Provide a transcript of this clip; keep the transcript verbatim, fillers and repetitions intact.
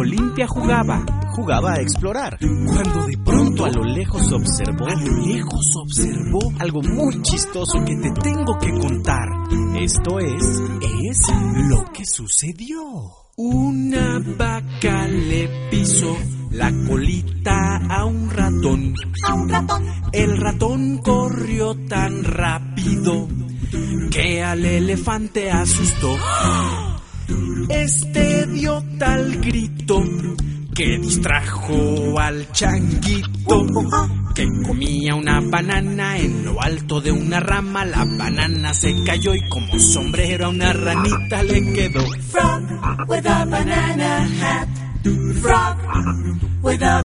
Olimpia jugaba, jugaba a explorar, cuando de pronto a lo lejos observó, a lo lejos observó algo muy chistoso que te tengo que contar. Esto es, es lo que sucedió. Una vaca le pisó la colita a un ratón. A un ratón. El ratón corrió tan rápido que al elefante asustó. Este dio tal grito que distrajo al changuito, que comía una banana en lo alto de una rama. La banana se cayó y como sombrero a una ranita le quedó. Frog with a banana hat. Frog with a